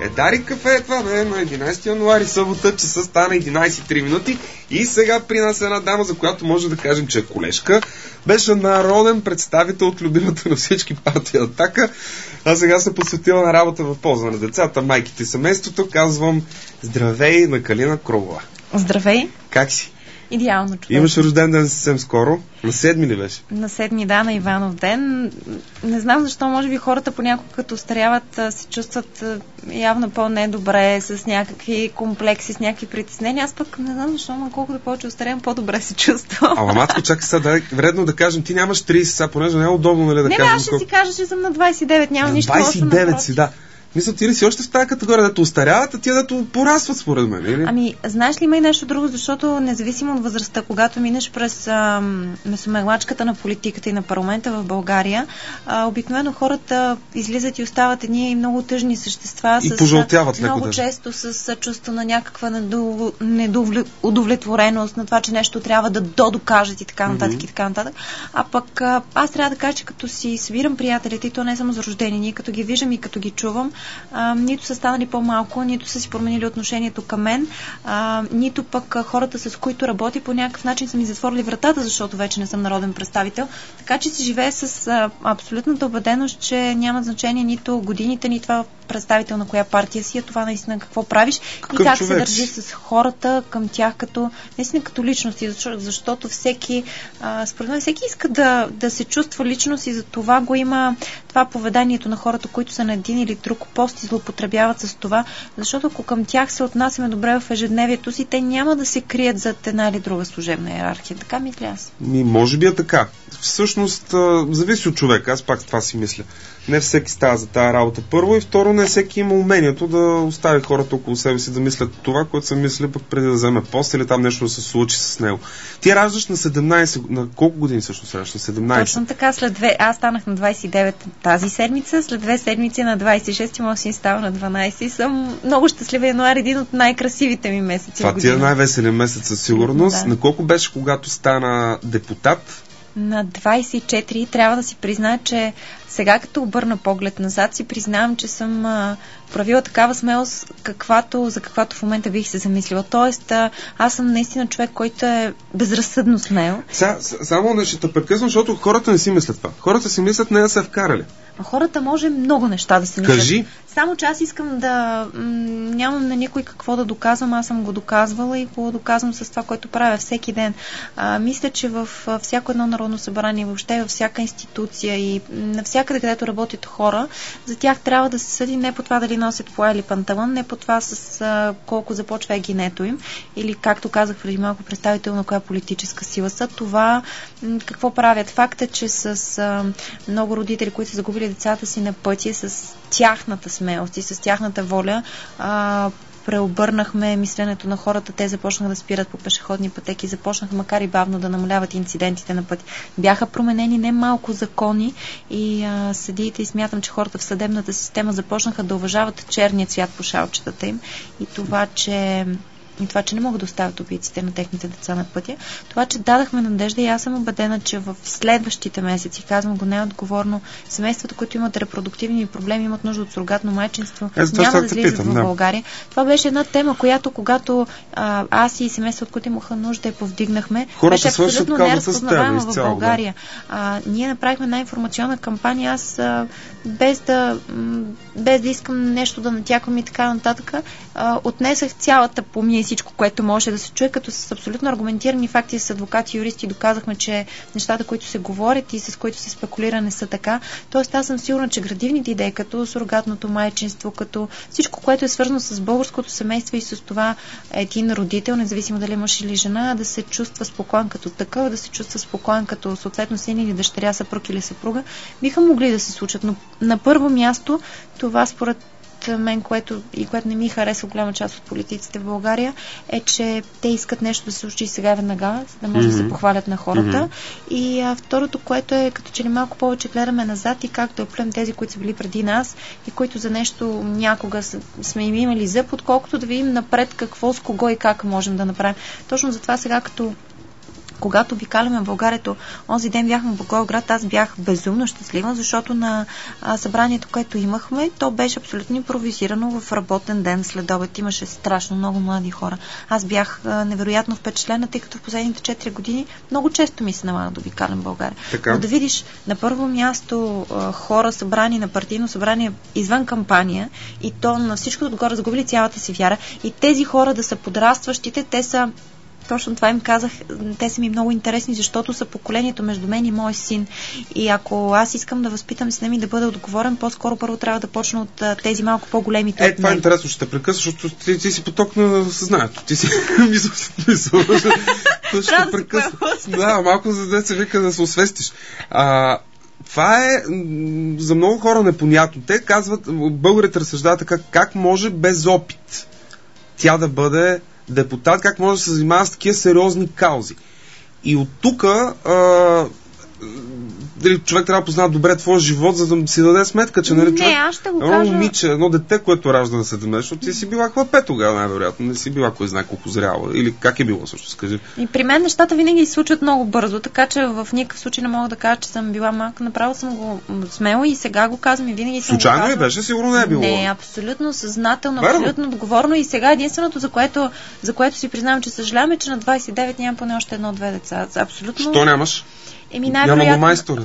Дари кафе е това, бе, на 11 януари, събота, часа стана 11:03 минути и сега при нас е една дама, за която може да кажем, че е колежка. Беше народен представител от любимата на всички партия Атака, а сега се посветила на работа в полза на децата, майките и семейството. Казвам здравей на Калина Кролова. Здравей. Как си? Идеално, човек. Имаш рожден ден съвсем скоро. На 7 ли беше? На 7, да, на Иванов ден. Не знам защо, може би хората понякога като остаряват се чувстват явно по-недобре, с някакви комплекси, с някакви притеснения. Аз пък не знам защо, но колкото повече остарявам, по-добре се чувствам. Ама матко, чакай сега, вредно да кажем, ти нямаш 30 сега, понеже не е удобно, нали, да кажем. Не, аз ще си кажа, че съм на 29, няма нищо лошо. 29 си, да. Мисля, ти ли си още в тази категория, дето устаряват, а тия дето порастват, според мен, или? Ами, знаеш ли, има и нещо друго, защото независимо от възрастта, когато минеш през месомеглачката на политиката и на парламента в България, обикновено хората излизат и остават едни много тъжни същества. И пожълтяват леко. Много често с чувство на някаква недовлетвореност, на това, че нещо трябва да докажат и така нататък и така нататък. А пък аз трябва да кажа, че като си събирам приятелите, и то не само за рождение, ние като ги виждам и като ги чувам, нито са станали по-малко, нито са си променили отношението към мен, нито пък хората, с които работи, по някакъв начин са ми затворили вратата, защото вече не съм народен представител. Така че си живее с абсолютната убеденост, че няма значение нито годините, ни това представител на коя партия си, а това наистина какво правиш и как се държи с хората към тях като наистина като личности, защото всеки, според мен, всеки иска да се чувства личност и за това го има това поведението на хората, които са на един или друг пост и злоупотребяват с това, защото ако към тях се отнасяме добре в ежедневието си, те няма да се крият зад една или друга служебна иерархия. Така мисля аз. Може би е така. Всъщност, зависи от човека. Аз пак това си мисля. Не всеки става за тази работа. Първо и второ, не всеки има умението да остави хората около себе си да мислят това, което са мислили пък преди да вземе пост или там нещо да се случи с него. Ти раждаш на 17, на колко години всъщност раждаш? На 17? Точно така, аз станах на 29 тази седмица, след 2 седмици на 26 може да си става на 12 и съм много щастлива. Януари, един от най-красивите ми месеци. Това ти е най-веселият месец със сигурност. Да. На колко беше, когато стана депутат? На 24. Трябва да си призная, че сега като обърна поглед назад, си признавам, че съм правила такава смелост, за каквато в момента бих се замислила. Тоест, аз съм наистина човек, който е безразсъдно смел. Само ще те прекъсвам, защото хората не си мислят това. Хората си мислят не да се вкарали. А хората може много неща да се мислят. Кажи. Само че аз искам да нямам на никой какво да доказвам. Аз съм го доказвала и го доказвам с това, което правя всеки ден. Мисля, че във всяко едно народно събрание, въобще във всяка институция и навсякъде, където работят хора, за тях трябва да се съди не по това дали носят поя или панталон, не по това с колко започва егинето им, или както казах преди малко, представител на коя политическа сила са. Това какво правят? Факт е, че с много родители, които са загубили децата си на пътя, с тяхната смелост и с тяхната воля, преобърнахме мисленето на хората. Те започнаха да спират по пешеходни пътеки, започнаха макар и бавно да намаляват инцидентите на пътя. Бяха променени немалко закони и съдиите, и смятам, че хората в съдебната система започнаха да уважават черния цвят по шалчетата им и това, че не могат да оставят убийците на техните деца на пътя. Това, че дадахме надежда и аз съм убедена, че в следващите месеци, казвам го неотговорно, семействата, които имат репродуктивни проблеми, имат нужда от сурогатно майчинство, няма да излизат в България. Това беше една тема, която когато аз и семействата, от които имаха нужда, я повдигнахме, беше абсолютно неразпознаваема в България. Ние направихме една информационна кампания, аз без да искам нещо да натяквам и така нататък, отнесах цялата помия и всичко, което може да се чуе, като с абсолютно аргументирани факти с адвокати и юристи доказахме, че нещата, които се говорят и с които се спекулира, не са така. Тоест, аз съм сигурна, че градивните идеи, като сурогатното майчинство, като всичко, което е свързано с българското семейство и с това един родител, независимо дали мъж или жена, да се чувства спокоен като такъв, да се чувства спокоен като съответно син или дъщеря, съпруг или съпруга, биха могли да се случат. Но на първо място, това според мен, което не ми харесва голяма част от политиците в България, е, че те искат нещо да се случи сега веднага, за да може да се похвалят на хората. И второто, което е, като че ли малко повече гледаме назад и как да оплем тези, които са били преди нас и които за нещо някога сме им имали зъб, отколкото да видим напред какво, с кого и как можем да направим. Точно затова сега, като Когато обикаляме в България, онзи ден бяхме в Благоевград, аз бях безумно щастлива, защото на събранието, което имахме, то беше абсолютно импровизирано в работен ден след обед. Имаше страшно много млади хора. Аз бях невероятно впечатлена, тъй като в последните 4 години много често ми се налага да обикалям в България. Така. Но да видиш на първо място хора събрани на партийно събрание извън кампания и то на всичко отгоре загубили цялата си вяра и тези хора да са подрастващите, те са точно това им казах, те са ми много интересни, защото са поколението между мен и мой син. И ако аз искам да възпитам сина ми да бъде отговорен, по-скоро първо трябва да почна от тези малко по-големите от мен. Това е интересно, ще те прекъсна, защото ти си поток на съзнанието. Ти си мисъл. Ще прекъсна. Да, малко за да се вика да се освестиш. Това е за много хора непонятно. Те казват, българите разсъждават така, как може без опит тя да бъде депутат, как може да се занимава с такива сериозни каузи. И от тук дали човек трябва да познава добре твоя живот, за да си даде сметка, че нали, човек, аз ще го кажа... момиче, едно дете, което ражда на 7, защото ти си била хлапе тогава, най-вероятно. Не си била кой знае колко зряла. Или как е било също, скажи. И при мен нещата винаги се случват много бързо, така че в никакъв случай не мога да кажа, че съм била малка. Направо съм го смело и сега го казвам и винаги съм случайно го казвам. Случайно ли беше? Сигурно не е било. Не, абсолютно съзнателно, абсолютно отговорно и сега единственото, за което си признавам, че съжалявам, е, че на 29 нямам поне още 1-2 деца. Абсолютно. Що нямаш? Няма майстори.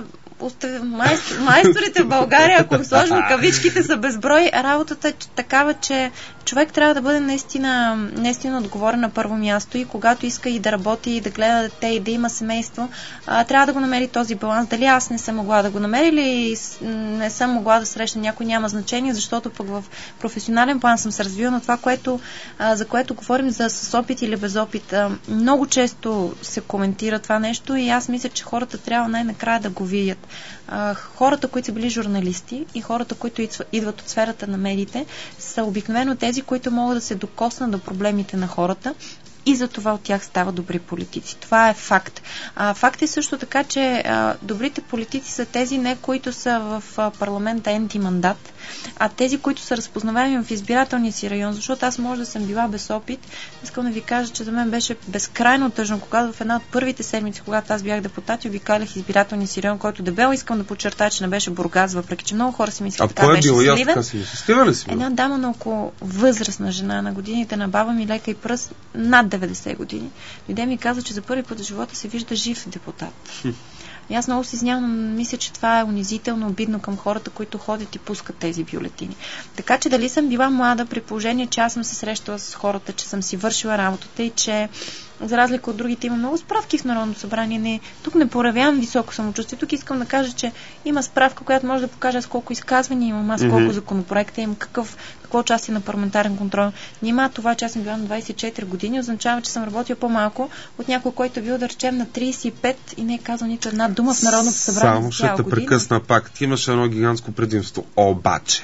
Майсторите в България, ако сложим кавичките, са безброй. Работата е такава, че човек трябва да бъде наистина отговорен на първо място и когато иска и да работи, и да гледа дете, и да има семейство, трябва да го намери този баланс. Дали аз не съм могла да го намеря или не съм могла да срещна някой, няма значение, защото пък в професионален план съм се развила, но това, за което говорим за с опит или без опит, много често се коментира това нещо и аз мисля, че хората трябва най-накрая да го видят. Хората, които са били журналисти и хората, които идват от сферата на медиите, са обикновено тези, които могат да се докоснат до проблемите на хората и за това от тях стават добри политици. Това е факт. Факт е също така, че добрите политици са тези не, които са в парламента ентимандат, а тези, които са разпознаваеми в избирателния си район, защото аз може да съм била без опит. Искам да ви кажа, че за мен беше безкрайно тъжно, когато в една от първите седмици, когато аз бях депутат и обикалях избирателния си район, който дебело искам да подчертая, че не беше Бургас, въпреки че много хора си мислят, така беше Сливен. Една дама на около възрастна жена на годините на баба ми, лека и пръст, над 90 години. Дойде ми каза, че за първи път в живота се вижда жив депутат. И аз много се изнявам, мисля, че това е унизително, обидно към хората, които ходят и пускат тези бюлетини. Така че дали съм била млада, при положение, че аз съм се срещала с хората, че съм си вършила работата и че за разлика от другите има много справки в Народното събрание. Тук не проявявам високо самочувствие. Тук искам да кажа, че има справка, която може да покаже с колко изказвания имам, аз колко законопроекта имам, какво участие на парламентарен контрол. Нима това, че аз съм била на 24 години, означава, че съм работила по-малко от някой, който е бил, да речем, на 35 и не е казал нито една дума в Народното събрание. Само ще те прекъсна пак. Ти имаш едно гигантско предимство. Обаче.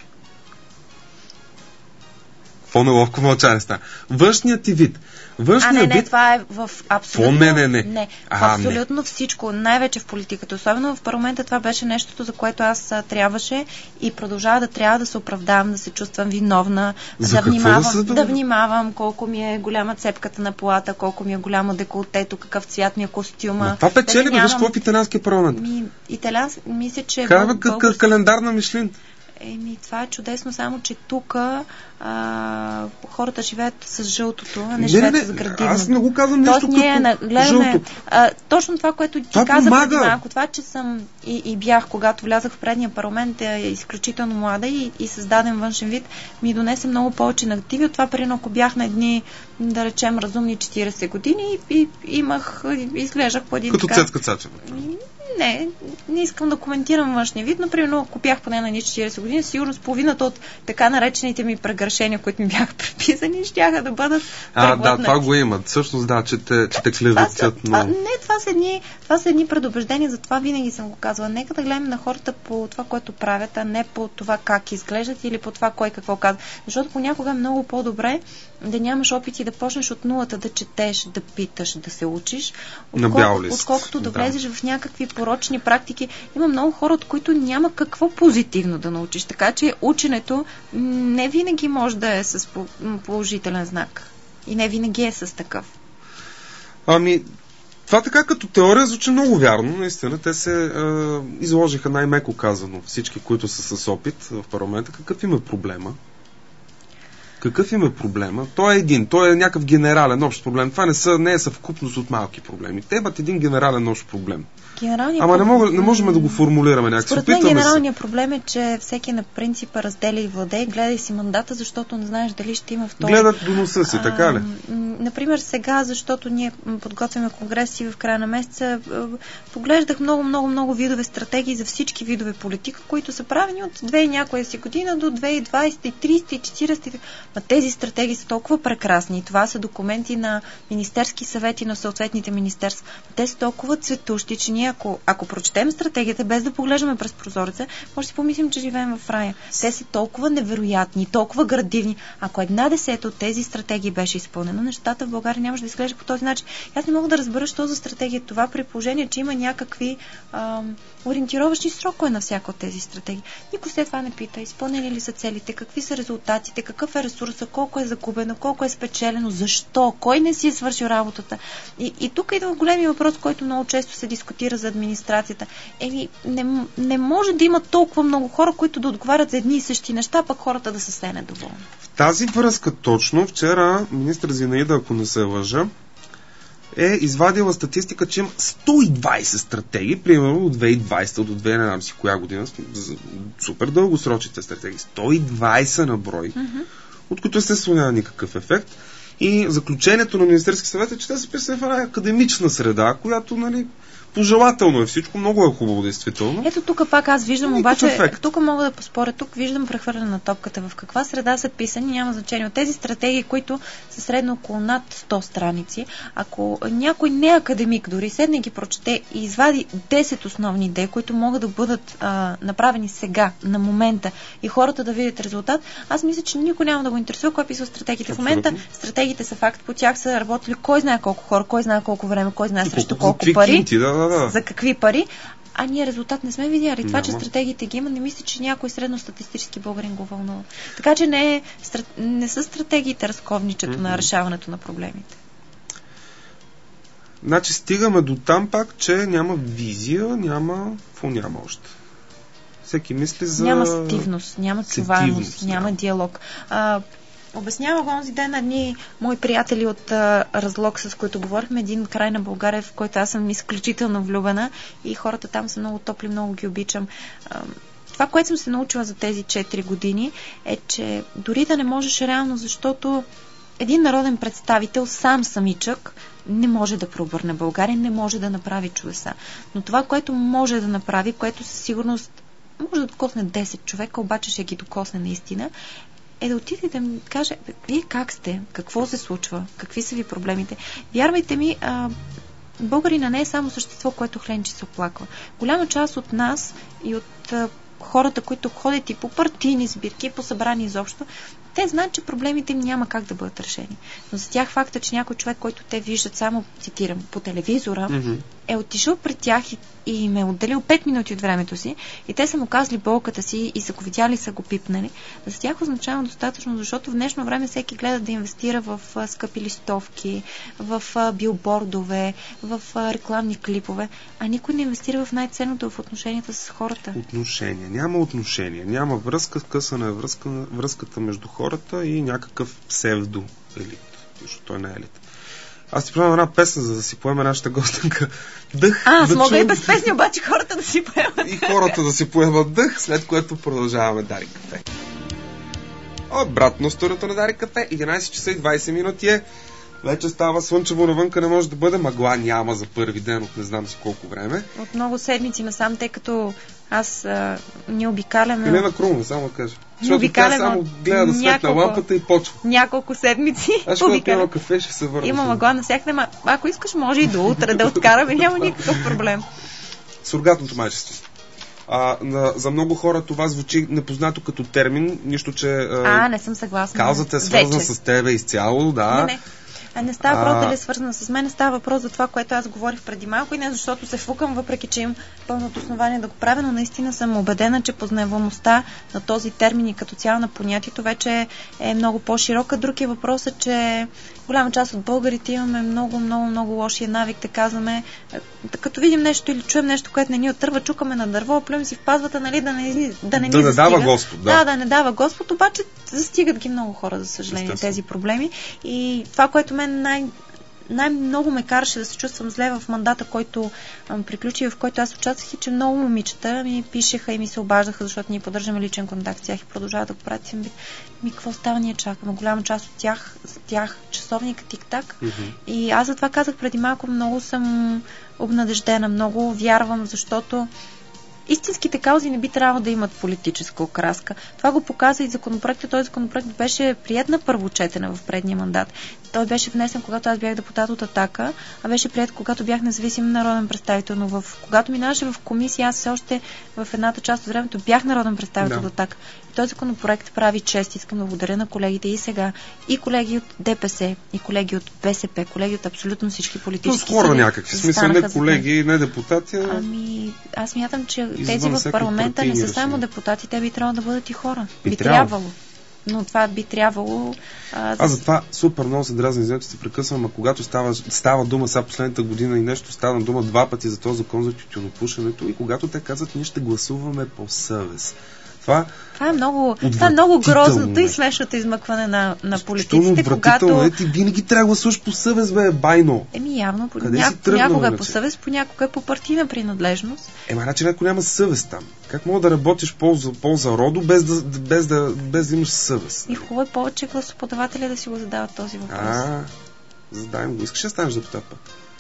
Какво неловко мълчание става? Външният ти вид. Не, това е в абсолютно... Не. В абсолютно всичко, най-вече в политиката. Особено в парламента това беше нещото, за което аз трябваше и продължава да трябва да се оправдавам, да се чувствам виновна, да внимавам колко ми е голяма цепката на полата, колко ми е голямо деколтето, какъв цвят ми е костюма. Това печели, виж какво в италианския парламент. Мисля, че... Календар на Мишлин. Това е чудесно, само че тук хората живеят с жълтото, а не живеят с градивното. Аз не го казвам нещо като жълто. Точно това, което ти каза преди малко, това, че съм и бях, когато влязах в предния парламент, изключително млада и създаден външен вид, ми донесе много повече негативи от това, примерно ако бях на едни, да речем, разумни 40 години и изглеждах по един като Цецка Цачева. Не искам да коментирам външния вид, но примерно ако бях поне на 40 години, сигурно с половината от така наречените ми прегрешения, които ми бяха приписани, щяха да бъдат преглътнати. Това го имат. Всъщност че те клеветят. Това са едни предубеждения, затова винаги съм го казвала. Нека да гледаме на хората по това, което правят, а не по това как изглеждат или по това кой какво казва. Защото понякога е много по-добре да нямаш опит и да почнеш от нулата да четеш, да питаш, да се учиш, отколкото да влезеш в някакви порочни практики. Има много хора, от които няма какво позитивно да научиш. Така че ученето не винаги може да е с положителен знак. И не винаги е с такъв. Това така като теория звучи много вярно. Наистина, те се изложиха най-меко казано всички, които са с опит в парламента. Какъв им е проблема? Какъв им е проблема? Той е някакъв генерален общ проблем. Това не е съвкупност от малки проблеми. Те имат един генерален общ проблем. Не можем да го формулираме някак. Според мен генералният проблем е, че всеки на принципа разделя и владее, гледай си мандата, защото не знаеш дали ще има втори. Гледат до носа си, така ли? Например, сега, защото ние подготвяме конгреси в края на месеца, поглеждах много видове стратегии за всички видове политика, които са правени от 2 и някоя си година до 2020, 30, 40. Ма тези стратегии са толкова прекрасни. Това са документи на министерски съвети на съответните министерства. Те са толкова цветущи, че ние, ако прочетем стратегията, без да поглеждаме през прозореца, може да си помислим, че живеем в рая. Те са толкова невероятни, толкова градивни. Ако 1/10 от тези стратегии беше изпълнена, нещата в България нямаше да изглежда по този начин. Аз не мога да разбера, що за стратегия това, при положение, че има някакви ориентировъчни срокове на всяка от тези стратегии. Никой след това не пита, изпълнени ли са целите, какви са резултатите, какъв е ресурса, колко е загубено, колко е спечелено, защо, кой не си е свършил работата. И тук идва големия въпрос, който много често се дискутира за администрацията. Не може да има толкова много хора, които да отговарят за едни и същи неща, пък хората да са все недоволни. В тази връзка точно вчера министър Зинаида, ако не се лъжа, е извадила статистика, че има 120 стратегии, примерно от 2020 до 2000, не знам си коя година, супер дългосрочните стратегии, 120 на брой, от които естествено няма никакъв ефект. И заключението на Министерски съвет е, че те са писани в една академична среда, която, нали, пожелателно е всичко, много е хубаво, действително. Ето тук пак аз виждам, обаче, тук мога да поспоря, тук виждам прехвърляне на топката. В каква среда са писани, няма значение. От тези стратегии, които са средно около над 100 страници, ако някой не академик дори седне ги прочете и извади 10 основни идеи, които могат да бъдат направени сега, на момента, и хората да видят резултат, аз мисля, че никой няма да го интересува кой е писал стратегиите. В момента стратегиите са факт, по тях са работили кой знае колко хора, кой знае колко време, кой знае срещу колко пари. За какви пари, а ние резултат не сме видяли. Това, че стратегиите ги има, не мисля, че някой средностатистически българин го вълнува. Така че не са стратегиите разковничето на решаването на проблемите. Значи стигаме до там пак, че няма визия, няма още. Всеки мисли за... Няма сетивност, няма чуваемост, няма диалог. Обяснявах онзи ден на едни мои приятели от Разлог, с които говорихме, един край на България, в който аз съм изключително влюбена и хората там са много топли, много ги обичам. Това, което съм се научила за тези 4 години е, че дори да не можеш реално, защото един народен представител самичък не може да преобърне България, не може да направи чудеса. Но това, което може да направи, което със сигурност може да докосне 10 човека, обаче ще ги докосне наистина, е да отиде да ми каже, вие как сте, какво се случва, какви са ви проблемите. Вярвайте ми, българина не е само същество, което хленче се оплаква. Голяма част от нас и от хората, които ходят и по партийни сбирки, по събрани изобщо, те знаят, че проблемите им няма как да бъдат решени. Но за тях факта, че някой човек, който те виждат само, цитирам, по телевизора, е отишъл пред тях и им е отделил 5 минути от времето си и те са му казали болката си и са го видяли, са го пипнали. За тях означава достатъчно, защото в днешно време всеки гледа да инвестира в скъпи листовки, в билбордове, в рекламни клипове, а никой не инвестира в най-ценното, в отношенията с хората. Няма отношение. Няма връзка, късана е връзката между хората и някакъв псевдо-елит. Защото той не е елит. Аз ти правя една песен, за да си поеме нашата гостенка дъх. Аз мога и без песни, обаче хората да си поемат. И хората да си поемат дъх, след което продължаваме Дарик кафе. Обратно студиото на Дарик кафе, 11 часа и 20 минути е. Вече става слънчево, навънка не може да бъде, мъгла няма за първи ден от не знам си колко време. От много седмици насам, тъй като аз не обикаляме... Елена Крумова, само да кажа. Защото тя само гледа да светна лампата и почва. Няколко седмици. Аз ще пия кафе, ще се върна. Има мъгла навсякъде, ако искаш, може и до утре да откараме, няма никакъв проблем. Сурогатното майчество. За много хора това звучи непознато като термин, нищо, че... не съм съгласна. Каузата е свързана с тебе изцяло, да. Не. Не става въпрос дали е свързана с мен, не става въпрос за това, което аз говорих преди малко и не защото се фукам, въпреки че имам пълното основание да го правя, но наистина съм убедена, че познаваемостта на този термин и като цяло на понятието вече е много по-широка. Друг е въпросът, че голяма част от българите имаме много лошия навик да казваме, като видим нещо или чуем нещо, което не ни отърва, чукаме на дърво, плюем си в пазвата, нали, да не дава Господ. Да не дава Господ, обаче застигат ги много хора, за съжаление, тези проблеми. И това, което мен най-много ме караше да се чувствам зле в мандата, който приключи, в който аз участвах, и че много момичета ми пишеха и ми се обаждаха, защото ние поддържаме личен контакт с тях и продължават да го правят. Какво става, ние чакаме? Голяма част от тях часовника тик-так. И аз затова казах преди малко, много съм обнадеждена, много вярвам, защото истинските каузи не би трябвало да имат политическа окраска. Това го показа и законопроектът. Този законопроект беше приет на първо четене в предния мандат. Той беше внесен, когато аз бях депутат от Атака, а беше приет, когато бях независим народен представител. Но когато минаваше в комисия, аз все още в едната част от времето бях народен представител от Атака. И този законопроект прави чест. Искам да благодаря на колегите и сега, и колеги от ДПС, и колеги от БСП, колеги от абсолютно всички политически сили. Хора някакви, смисъл не колеги, не депутати. Аз смятам, че тези в парламента не са само депутати, те би трябвало да бъдат и хора. Би трябвало. Но това би трябвало... Аз затова супер много се дразни, извинете, се прекъсвам, а когато става дума сега последната година и нещо, става дума 2 пъти за този закон за тютюнопушенето, и когато те казват, ние ще гласуваме по съвест. Това е много грозното и смешното измъкване на политиците, когато... Ти винаги трябва да гласуваш по съвест, явно. Явно. Понякога е по съвест, понякога е по партийна принадлежност. Значи някой няма съвест там. Как мога да работиш полза родо, без да имаш съвест? И хубаво е повече гласоподаватели да си го задават този въпрос. Задаем го. Искаш да станеш депутат пък?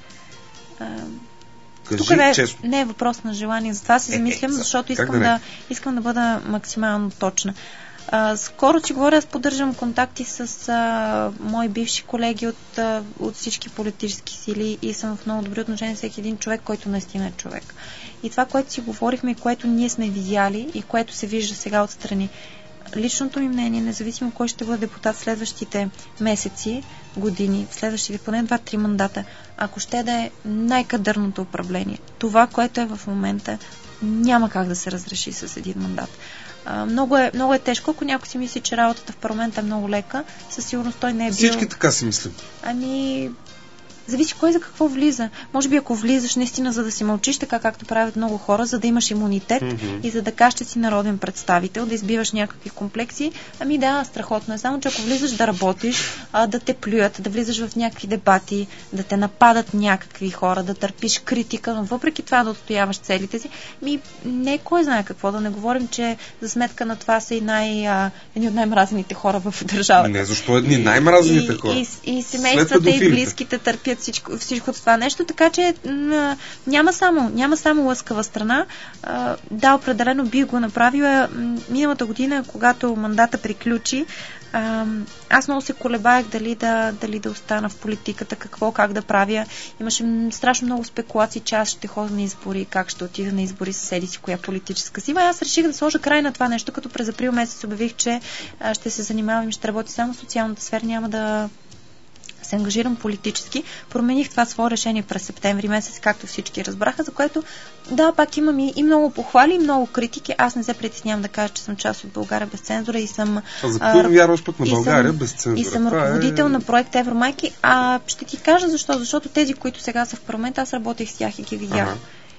Тук не е въпрос на желание, затова се замислям, защото искам да бъда максимално точна. Скоро си говоря, аз поддържам контакти с мои бивши колеги от всички политически сили и съм в много добри отношения с всеки един човек, който наистина е човек. И това, което си говорихме и което ние сме видяли и което се вижда сега отстрани, личното ми мнение, независимо кой ще бъде депутат следващите месеци, години, следващите поне 2-3 мандата, ако ще да е най-кадърното управление, това, което е в момента, няма как да се разреши с един мандат. Много е тежко, ако някой си мисли, че работата в парламента е много лека, със сигурност той не е бил... Всички така си мислим. Зависи кой за какво влиза. Може би ако влизаш наистина за да си мълчиш, така както правят много хора, за да имаш имунитет и за да кажеш, че си народен представител, да избиваш някакви комплекси, страхотно е. Само че ако влизаш да работиш, да те плюят, да влизаш в някакви дебати, да те нападат някакви хора, да търпиш критика, но въпреки това да отстояваш целите си, не кой знае какво, да не говорим, че за сметка на това са и едни от най-мразените хора в държавата. Не, защо едни най-мразените хора? И семействата и близките търпят всичко това нещо, така че няма само лъскава страна. Определено бих го направила. Миналата година, когато мандата приключи, аз много се колебаях дали да остана в политиката, как да правя. Имаше страшно много спекулации, че аз ще ходя на избори, как ще отида на избори с седи си, коя политическа сила. Аз реших да сложа край на това нещо, като през април месец обявих, че ще се занимавам и ще работя само в социалната сфера, няма да се ангажирам политически. Промених това свое решение през септември месец, както всички разбраха, за което пак имам и много похвали, и много критики. Аз не се притеснявам да кажа, че съм част от България без цензура и съм... За какво вярваш пък на България без цензура? И съм ръководител на проект Евромайки. Ще ти кажа защо. Защото тези, които сега са в парламента, аз работех с тях и ги видях.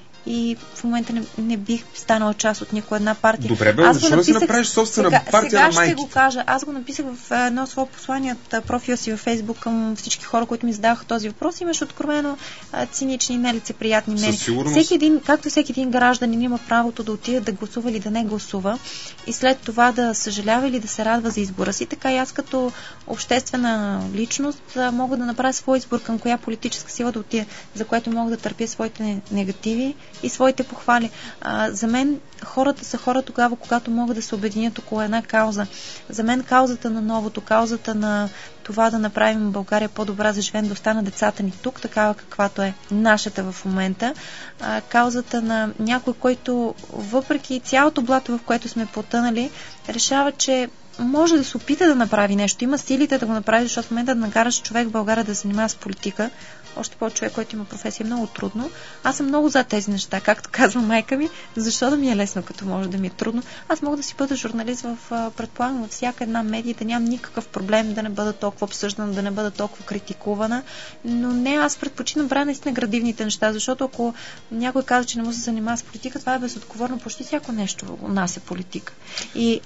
И в момента не бих станала част от никоя една партия. Добре, защо да си направиш собствена партия на майките? Сега ще го кажа. Аз го написах в едно свое послание от профила си във Фейсбук към всички хора, които ми задаваха този въпрос. Имаш откровено цинични, нелицеприятни мнения. Всеки един гражданин има правото да отиде да гласува или да не гласува и след това да съжалява или да се радва за избора си. Така и аз като обществена личност мога да направя свой избор към коя политическа сила да отида, за което мога да търпя своите негативи и своите похвали. За мен хората са хора тогава, когато могат да се обединят около една кауза. За мен каузата на новото, каузата на това да направим България по-добра за живеене, да останат децата ни тук, такава каквато е нашата в момента. Каузата на някой, който въпреки цялото блато, в което сме потънали, решава, че може да се опита да направи нещо, има силите да го направи, защото в момента да накараш човек в България да се занимава с политика, още по-човек, който има професия, е много трудно. Аз съм много за тези неща, както казва майка ми, защо да ми е лесно, като може да ми е трудно. Аз мога да си бъда журналист предполагам, във всяка една медия, да нямам никакъв проблем да не бъда толкова обсъждана, да не бъда толкова критикувана, но не, аз предпочитам правя наистина градивните неща, защото ако някой казва, че не може да се занимава с политика, това е безотговорно. Почти всяко нещо у нас е политика. И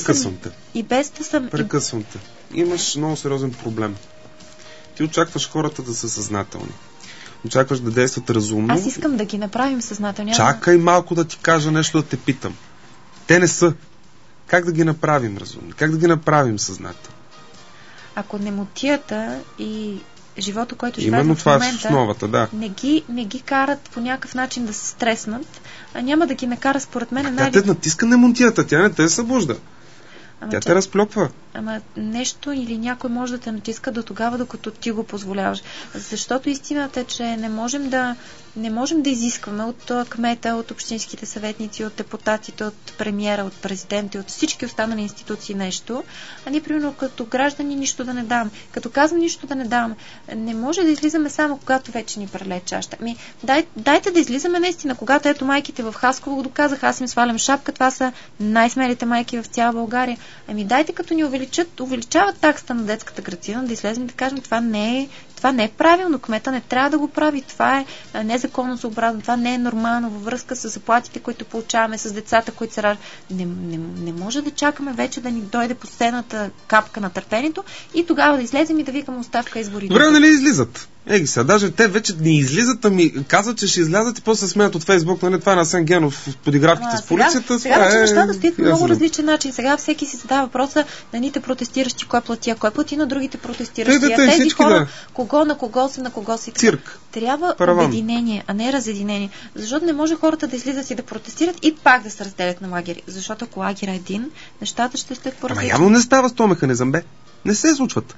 без да съм... Прекъсвам те. Имаш много сериозен проблем. Ти очакваш хората да са съзнателни. Очакваш да действат разумно. Аз искам да ги направим съзнателни. Чакай малко да ти кажа нещо, да те питам. Те не са. Как да ги направим разумни? Как да ги направим съзнателни? Ако немотията и живота, който живеят в момента, е основата, да. не ги карат по някакъв начин да се стреснат, а няма да ги накара според мен... Тя те натиска немотията, тя не те събужда. Тя те разплёква. Ама нещо или някой може да те натиска до тогава, докато ти го позволяваш. Защото истината е, че не можем да изискваме от кмета, от общинските съветници, от депутатите, от премиера, от президента и от всички останали институции нещо, а ние, примерно, като граждани нищо да не даваме. Като казвам нищо да не даваме, не може да излизаме само когато вече ни прелее чашата. Дайте да излизаме наистина, когато ето майките в Хасково го доказаха, аз им свалям шапка, това са най-смелите майки в цяла България. Дайте като ни увеличават таксата на детската градина, да излезем и да кажем, това не е правилно, кмета не трябва да го прави, това е незаконосъобразно, това не е нормално във връзка с заплатите, които получаваме, с децата, които се раждат. Не може да чакаме вече да ни дойде последната капка на търпението и тогава да излезем и да викаме оставка избори. Добре, нали излизат? Сега, даже те вече не излизат, ами казват, че ще излязат и после се смеят от Фейсбук, нали? Това е на Асен Генов в подигравките с полицията. Сега вече нещата стоят по много различен начин. Сега всеки си задава въпроса на ните протестиращи, кой плати на другите протестиращи. Тези хора, на кого са. Цирк. Трябва обединение, а не разединение. Защото не може хората да излизат и да протестират и пак да се разделят на лагери. Защото ако лагер е един, нещата ще стоят по-различни. Ама явно не става с този механизъм, бе. Не се случват.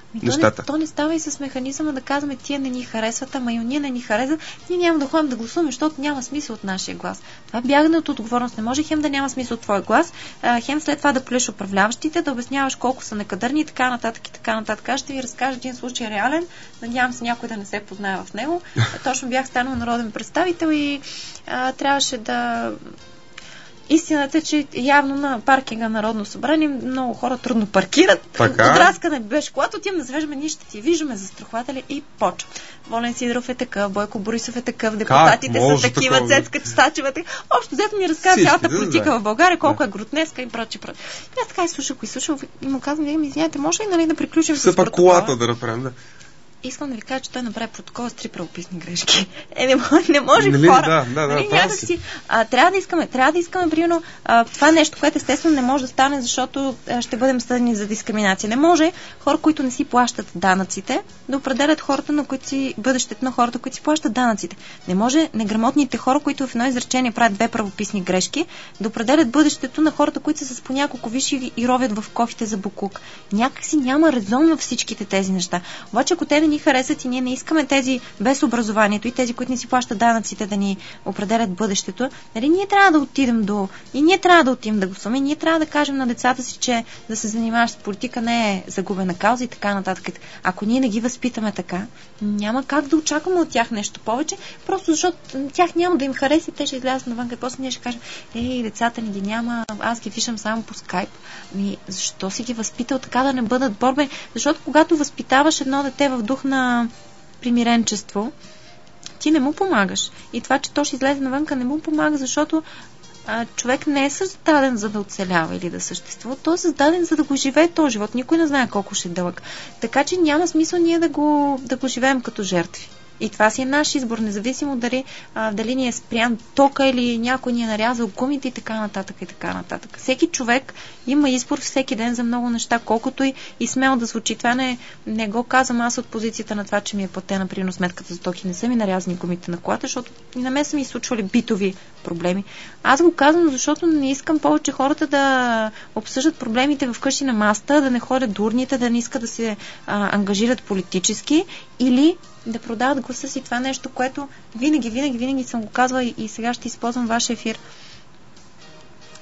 То не става и с механизъма да казваме, тия не ни харесват, ама и ние не ни харесват, ние няма да ходим да гласуваме, защото няма смисъл от нашия глас. Това бягане от отговорност. Не може хем да няма смисъл от твой глас, хем след това да плюеш управляващите, да обясняваш колко са некадърни и така нататък. Ще ви разкажа един случай реален, надявам се някой да не се познае в него. Точно бях станал народен представител и трябваше да... Истината е, че явно на паркинга Народно събрание много хора трудно паркират. Подраскана беше колата, отивам да завеждаме, ние ще ти виждаме застрахователи и почва. Волен Сидоров е такъв, Бойко Борисов е такъв, депутатите са такива, Цецка Чистачева. Общо взето ми разказва цялата политика в България, колко е гротнеска и прочее. И аз така изслушах и му казвам, извиняйте, може ли да приключим с протокола? Все пак колата да направим, да. Искам да ви кажа, че той направи протокол с 3 правописни грешки. Не може хора. Някакси, трябва да искаме, примерно, това нещо, което естествено не може да стане, защото ще бъдем съдени за дискриминация. Не може хора, които не си плащат данъците, да определят бъдещето на хората, които си плащат данъците. Не може неграмотните хора, които в едно изречение правят 2 правописни грешки, да определят бъдещето на хората, които са с по няколко висши и ровят в кофите за боклук. Някакси няма резон във всичките тези неща. Обаче, ако те не ни харесат и ние не искаме тези без образованието и тези, които не си плащат данъците, да ни определят бъдещето, ние трябва да отидем да гласуваме, ние трябва да кажем на децата си, че да се занимаваш с политика не е загубена кауза и така нататък. Ако ние не ги възпитаме така, няма как да очакваме от тях нещо повече, просто защото тях няма да им хареса и те ще излязат навън и после ние ще кажем, децата ни ги няма, аз ги виждам само по скайп. Защо си ги възпитал така да не бъдат борбени? Защото когато възпитаваш едно дете в дух на примиренчество, ти не му помагаш. И това, че то ще излезе навънка, не му помага, защото човек не е създаден за да оцелява или да съществува. Той е създаден за да го живее този живот. Никой не знае колко ще е дълъг. Така че няма смисъл ние да го живеем като жертви. И това си е наш избор, независимо дали ни е спрян тока или някой ни е нарязал гумите и така нататък. Всеки човек има избор всеки ден за много неща, колкото и смело да звучи. Това не го казвам аз от позицията на това, че ми е платена примерно сметката за токи. Не са ми нарязани гумите на колата, защото и на мен са ми случвали битови проблеми. Аз го казвам, защото не искам повече хората да обсъждат проблемите вкъщи на масата, да не ходят дурните, да не искат да се ангажират политически или да продават гласа си. Това нещо, което винаги съм го казвала и сега ще използвам вашия ефир.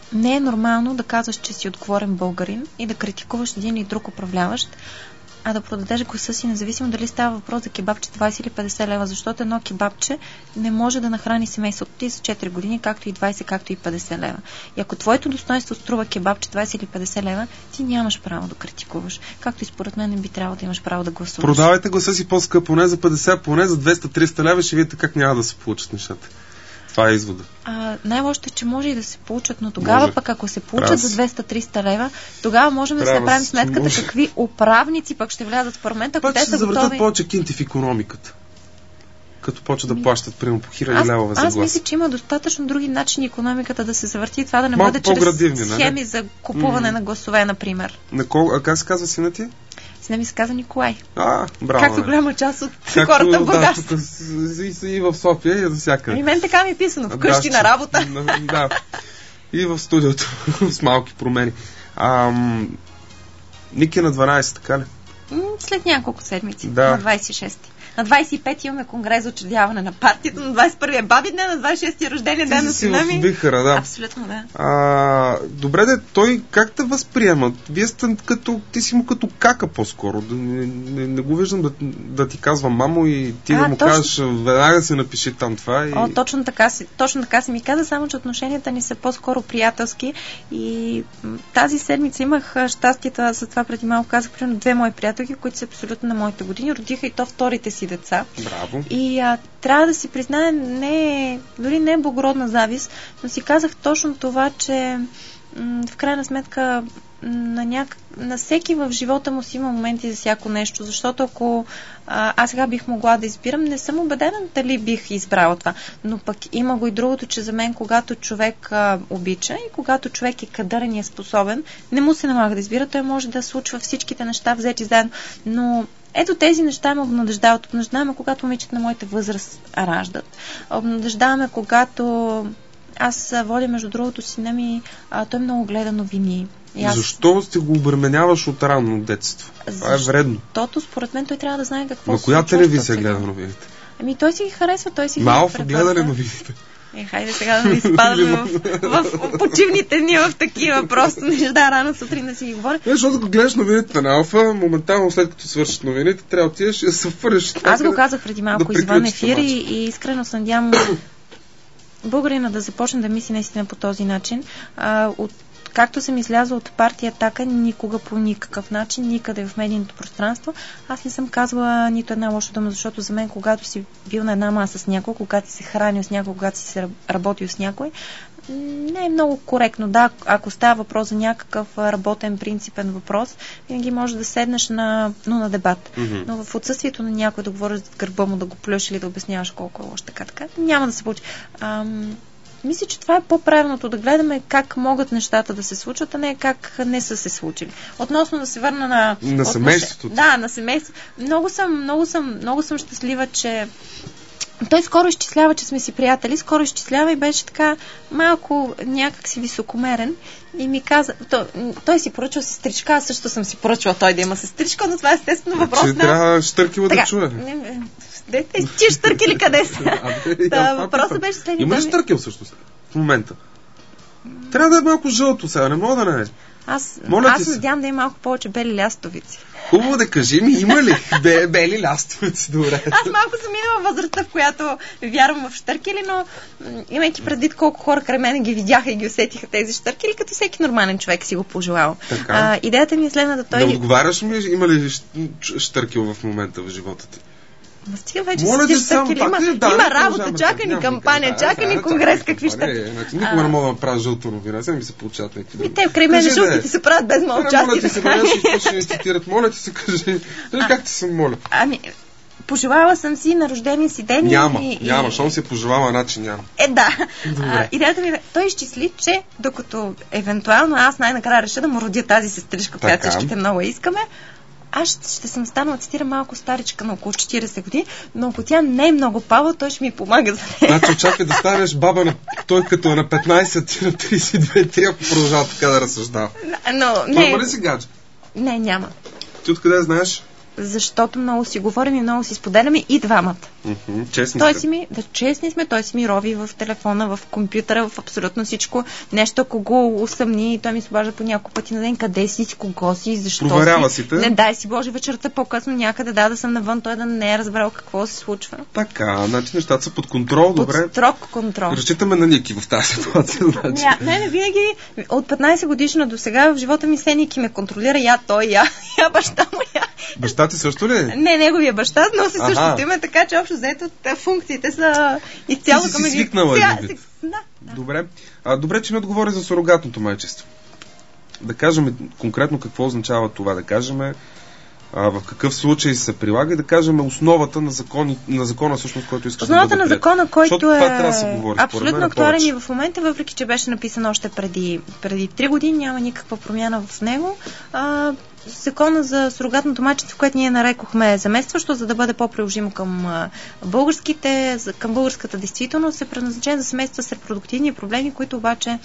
не е нормално да казваш, че си отговорен българин и да критикуваш един или друг управляващ, а да продадеш гласа си, независимо дали става въпрос за кебабче 20 или 50 лева, защото едно кебабче не може да нахрани семейството ти за 4 години, както и 20, както и 50 лева. И ако твоето достоинство струва кебабче 20 или 50 лева, ти нямаш право да критикуваш. Както и според мен не би трябвало да имаш право да гласуваш. Продавайте гласа си по-скъпо, поне за 50, поне за 200-300 лева, ще видите как няма да се получат нещата. Това е извода. Най-лошото е, че може и да се получат, но тогава пък ако се получат за 200-300 лева, тогава можем да се направим сметката какви управници пък ще влязат в парламента, ако те са готови. Ще завъртат повече кинти в икономиката. Като почват да плащат примерно по 1000 левове за глас. Аз мисля, че има достатъчно други начини икономиката да се завърти и това да не бъде чрез схеми за купуване на гласове, например. А как се казва сина ти? Сина ми се казва Николай. Браво. Както голяма част от хората в Бургас. И в София, и за всякъде. И мен така ми е писано. Вкъщи на работа. Да. И в студиото с малки промени. Ники на 12, така ли? След няколко седмици. Да. На 26. На 25 имаме конгрес за учредяване на партията, на 21 е баби ден, на 26 е рождения ден на сина ми. Вихара, да. Абсолютно, да. Добре, той как те възприема? Вие сте ти си му като кака по-скоро. Не го виждам да ти казва мамо и ти да му кажеш, веднага се напиши там това. И... Точно така се ми каза, само че отношенията ни са по-скоро приятелски и тази седмица имах щастието, за това преди малко казах, примерно 2 мои приятелки, които са абсолютно на моите години, родиха и то вторите си деца. Браво. И трябва да си призная, дори не е благородна завист, но си казах точно това, че в крайна сметка на всеки в живота му си има моменти за всяко нещо, защото ако аз сега бих могла да избирам, не съм убедена дали бих избрала това, но пък има го и другото, че за мен, когато човек обича и когато човек е кадърен и е способен, не му се налага да избира, той може да случва всичките неща взети заедно, но ето тези неща ме обнадеждават. Обнадеждаваме, когато момичета на моята възраст раждат. Обнадеждаваме, когато аз водя, между другото, сина ми, той много гледа новини. Защо сте го обременяваш от ранно детство? Това е вредно. Защото, според мен, той трябва да знае какво се случва. На коя телевизия гледа новините? Той си ги харесва, той си ги Малфа гледа ли новините? Хайде сега да не изпадаме в почивните дни в такива просто неща, рано сутрин да си ги говорим. Защото ако гледаш новините на Алфа, моментално след като свършиш новините, трябва да отидеш и да се върнеш. Аз го казах преди малко извън ефир и искрено се надявам българина да започне да мисли наистина по този начин. Както съм излязла от партия Атака, никога по никакъв начин, никъде в медийното пространство, аз не съм казвала нито една лоша дума, защото за мен, когато си бил на една маса с някой, когато си се хранил с някой, когато си се работил с някой, не е много коректно. Да, ако става въпрос за някакъв работен, принципен въпрос, винаги може да седнеш на дебат. Mm-hmm. Но в отсъствието на някой да говориш за гърба му, да го плюш или да обясняваш колко е лошо, така, няма да се получи. Мисля, че това е по-правилното, да гледаме как могат нещата да се случват, а не как не са се случили. Относно да се върна на семейството. Да, на семейството. Много съм щастлива, че той скоро изчислява, че сме си приятели, скоро изчислява и беше така малко някак си високомерен и ми каза, той си поръчва сестричка, аз също съм си поръчвала той да има сестричка, но това е естествено въпрос. Че трябва Штъркила да чуе. Ти Штъркили къде са? Въпросът беше следния. Има ли Штъркил всъщност в момента? Трябва да е малко жълто сега, не мога да не. Аз надявам да има малко повече бели лястовици. Хубаво да кажи ми, има ли бели лястовици? Добре. Аз малко съм минала възрастта, в която вярвам в щъркели, но имайки предвид колко хора край мене ги видяха и ги усетиха тези щъркели, като всеки нормален човек си го пожелал. Идеята ми е следната. Да отговаряш ми, има ли щъркел в момента в живота ти? Ма стига вече си щъркели. Има работа, чака ни кампания, чака ни конгрес, какви щъркели. Никога не мога да правя жълто новина, сега ми се получават някакви други. Те край мене жълтите се правят без моя участие. Моля ти се, бъдеш, ще ни цитират. Моля ти се, кажи. Как ти се моля? Пожелала съм си на рождения си ден. Няма. Щом си пожелала, значи няма. Да. Идеята ми е, той изчисли, че докато евентуално аз най-накрая реша да му родя тази сестричка, която всичките много искаме, аз ще съм станала, цитирам, малко старичка на около 40 години, но ако тя не е много пава, той ще ми помага за нея. Значи очаквай да станеш баба той като е на 15 и на 32, трябва да продължава така да разсъждава. Но не. Има ли си гадже? Не, няма. Ти откъде знаеш? защото много си говорим и много си споделяме и двамата. Честни сме. Той си ми рови в телефона, в компютъра, в абсолютно всичко. Нещо, ако го усъмни, той ми се обажда по няколко пъти на ден, къде си, с кого си, защо проверява си. Те. Не, дай си Боже, вечерта по-късно някъде да съм навън, той да не е разбрал какво се случва. Така, значи нещата са под контрол, добре. Под строг контрол. Разчитаме на Ники в тази ситуация. Значи. Не, винаги от 15 годишна до сега в живота ми се Ники ме контролира, я той, я баща му, я. Баща ти също ли? Не, неговия баща носи същото име, така че общо взето функциите са изцяло към един. Ти си свикнала един вид. Да. Добре. Добре, че ми отговори за сурогатното майчество. Да кажем конкретно какво означава това, да кажем в какъв случай се прилага и да кажем основата на закона, всъщност, който искаш да бъде приет. Основата на закона, който абсолютно актуален и в момента, въпреки че беше написан още преди 3 години, няма никаква промяна в него. Закона за сурогатното майчинство, което ние нарекохме заместващо, за да бъде по-приложимо към българската действителност, е предназначен за семейства с репродуктивни проблеми, които обаче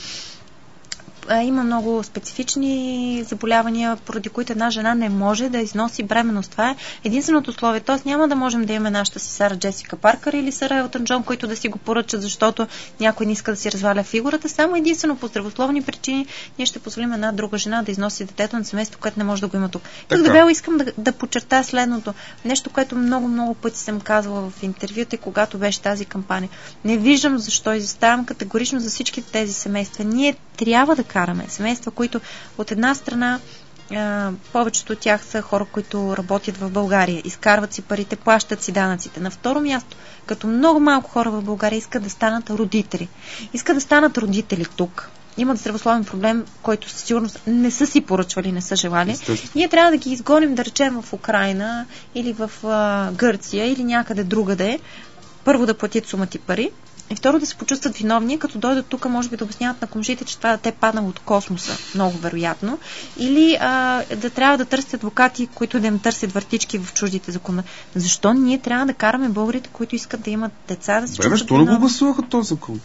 има много специфични заболявания, поради които една жена не може да износи бременност. Това е единственото условие. Тоест няма да можем да имаме нашата си Сара Джесика Паркър или Сара Елтън Джон, които да си го поръчат, защото някой не иска да си разваля фигурата. Само единствено по здравословни причини ние ще позволим една друга жена да износи детето на семейство, което не може да го има тук. Тук дебело искам да подчертая следното. Нещо, което много пъти съм казвала в интервюта, когато беше тази кампания. Не виждам защо и заставам категорично за всички тези семейства. Ние трябва да караме семейства, които от една страна повечето от тях са хора, които работят в България, изкарват си парите, плащат си данъците. На второ място, като много малко хора в България искат да станат родители. Искат да станат родители тук. Имат здравословен проблем, който със сигурност не са си поръчвали, не са желали. Ние трябва да ги изгоним, да речем, в Украйна или в Гърция или някъде другаде. Първо да платят сума ти пари. И второ да се почувстват виновни, като дойдат тук, може би да обясняват на комшите, че това дете паднало от космоса, много вероятно. Или да трябва да търсят адвокати, които да им търсят въртички в чуждите закони. Защо ние трябва да караме българите, които искат да имат деца, да се чувстват защо не го гласуваха този закон?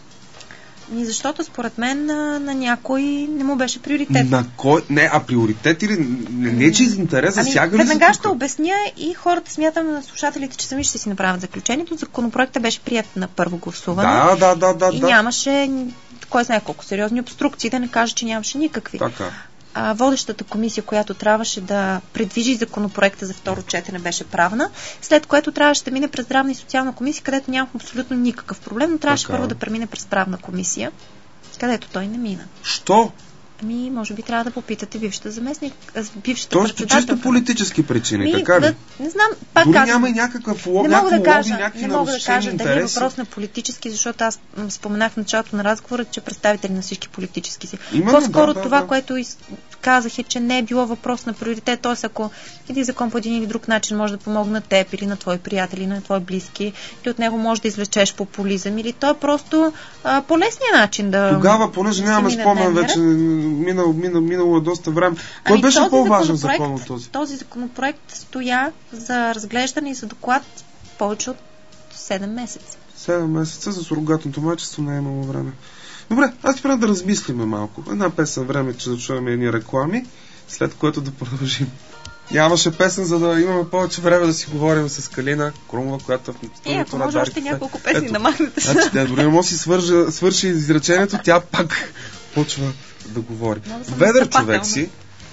Защото според мен на някой не му беше приоритет. На кой? Не, приоритет или не че из интерес засяга ли се? Веднага ще обясня и хората смятам на слушателите, че сами ще си направят заключението. Законопроектът беше прият на първо гласуване. Да. И нямаше кой знае колко сериозни обструкции, да не кажа, че нямаше никакви. Така. Водещата комисия, която трябваше да предвижи законопроекта за второ четене, беше правна, след което трябваше да мине през здравна и социална комисия, където няма абсолютно никакъв проблем, но трябваше първо да премине през правна комисия, където той не мина. Що? Може би трябва да попитате бившата председателка. Тоест по чисто политически причини, така ли? Не знам, пак дори няма и някакъв лоби, някакви нарушени интереси. Не мога да кажа дали е въпрос на политически, защото аз споменах в началото на разговора, че представители на всички политически си. По-скоро това, което казах е, че не е било въпрос на приоритет, т.е. ако един закон по един или друг начин може да помогне на теб или на твои приятели, на твои близки, или от него може да извлечеш популизъм, или то е просто по-лесният начин да... Тогава, понеже нямаме спомен вече, минало е доста време. Кой беше по-важен закон от този? Този законопроект стоя за разглеждане и за доклад повече от 7 месеца. 7 месеца за сурогатното майчество не е имало време. Добре, аз ти правя да размислиме малко. Една песен време, че да чуем едни реклами, след което да продължим. Нямаше песен, за да имаме повече време да си говорим с Калина Крумова, която в ако може още няколко песни да махнете. Значи, дори не може да си свърши изречението, тя пак почва да говори. Ведър човек си,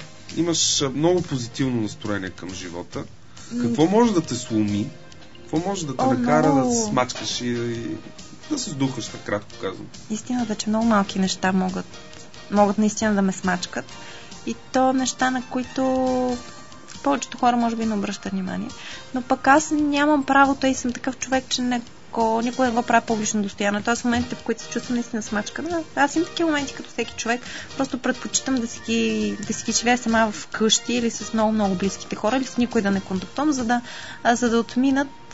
имаш много позитивно настроение към живота. Какво може да те сломи? Какво може да те накара да се смачкаш и да се сдухаш, накратко казвам? Истината, че много малки неща могат наистина да ме смачкат. И то неща, на които повечето хора може би не обръщат внимание. Но пък аз нямам правото и съм такъв човек, че никога не го правя публично достояние. Тоест в моментите, в които се чувствам наистина смачкана. Аз имам такива моменти като всеки човек. Просто предпочитам да си ги живея сама в къщи или с много близките хора, или с никой да не контактувам, за да отминат.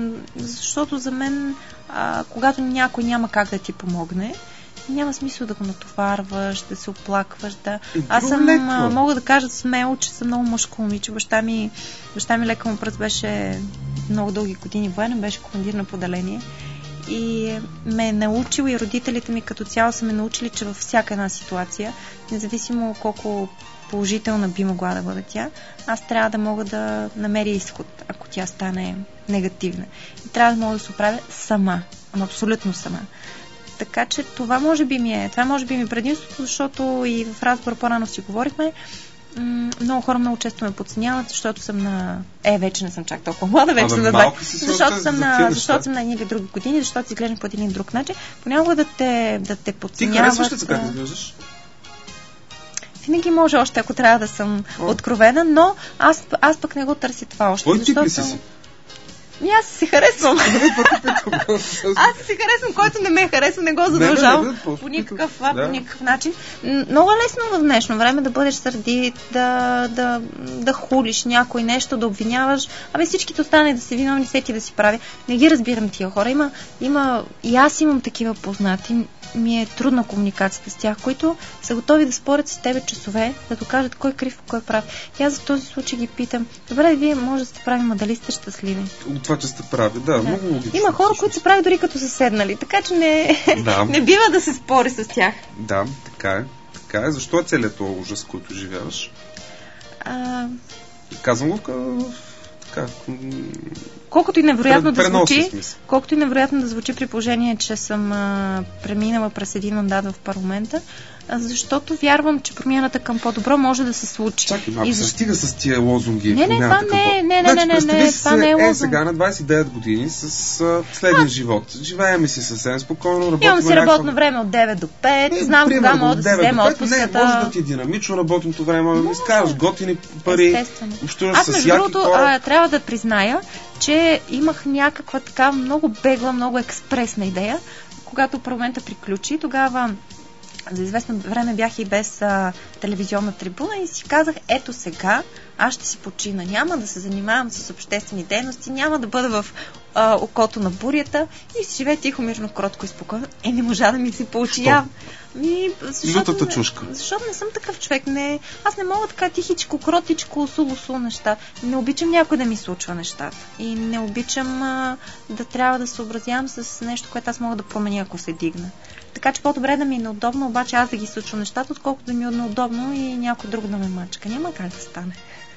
Защото за мен, когато някой няма как да ти помогне, няма смисъл да го натоварваш, да се оплакваш. Аз мога да кажа смело, че съм много мъжко момиче. Баща ми лека му пръст беше много дълги години военен, беше командир на поделение и ме е научил, и родителите ми като цяло са ме научили, че във всяка една ситуация, независимо колко положителна би могла да бъде тя, аз трябва да мога да намеря изход, ако тя стане негативна. И трябва да мога да се оправя сама, абсолютно сама. Така че това може би ми е предимството, защото и в разговора по-рано си говорихме, много хора много често ме подценяват, защото съм на... вече не съм чак толкова млада, вече съм на 20. Защото съм на едни или други години, защото си гледам по един или друг начин. Понякога да те подценяват... Ти харесваш ли как изглеждаш? Винаги може още, ако трябва да съм откровена, но аз пък не го търся това още. Кой тип ли си? Аз се харесвам. Аз се харесвам, който не ме харесва, не го задължавам по никакъв начин. Много лесно в днешно време да бъдеш сърдит, да хулиш някой нещо, да обвиняваш. Всичките останали да се виновни, всеки да си прави. Не ги разбирам тия хора. И аз имам такива познати. Ми е трудна комуникацията с тях, които са готови да спорят с тебе часове, да докажат кой е крив, кой е прав. И аз за този случай ги питам: добре, вие може да сте прави, ма дали сте щастливи? От това, че сте прави, да, много логично. Има хора, които се прави дори като са седнали, така че не бива да се спори с тях. Да, така е. Защо е целият този ужас, който живяваш? Казвам го така. Колкото и невероятно да звучи при положение, че съм преминала през един мандат в парламента, защото вярвам, че промяната към по-добро може да се случи. Чакай малко, се стига с тия лозунги. Това не е лозунг. Сега на 29 години с следния живот. Живеем си съвсем спокойно. Имам си работно време от 9 до 5. Знам кога мога да се взема отпуската. Не, може да ти е динамично работното време, изкараш готини пари, общуваш с яки хора. Трябва да призная, че имах някаква така много бегла, много експресна идея. Когато парламента приключи, тогава за известно време бях и без телевизионна трибуна и си казах: ето сега аз ще си почина. Няма да се занимавам с обществени дейности, няма да бъда в окото на бурята и си живее тихо, мирно, кротко и спокойно. Не можа да ми се получи явно. Лютата чушка. Защото не съм такъв човек. Аз не мога така тихичко, кротичко, усул неща. Не обичам някой да ми случва нещата. И не обичам да трябва да се съобразявам с нещо, което аз мога да променя, ако се дигна. Така че по-добре да ми е неудобно, обаче аз да ги случвам нещата, отколкото да ми е неудобно и някой друг да ме мачка. Няма как да стане.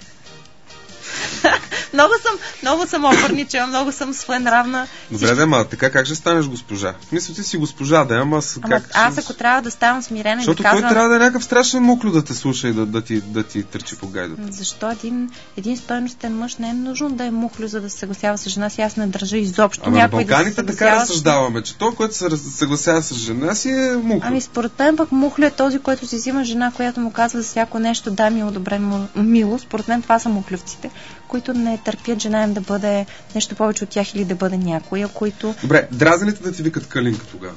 Много съм опърничева, много съм своенравна. Добре, така как ще станеш госпожа? Мисля, ти си госпожа, аз ако трябва да ставам смирена и да казвам... Защото той трябва да е някакъв страшен муклю да те слуша и да ти търчи по гайдата. Защо един стойностен мъж не е нужно да е муклю, за да се съгласява с жена си? Аз не държа изобщо някой да се съгласява. Така разсъждаваме, че той, който се съгласява с жена си, е муклю. Според мен пък муклю е този, който си взима жена, която му казва за всяко нещо: дай ми добре, мило. Според мен това са муклювците, които не търпят жена им да бъде нещо повече от тях или да бъде някоя, които... Добре, дразните да ти викат Калинка тогава?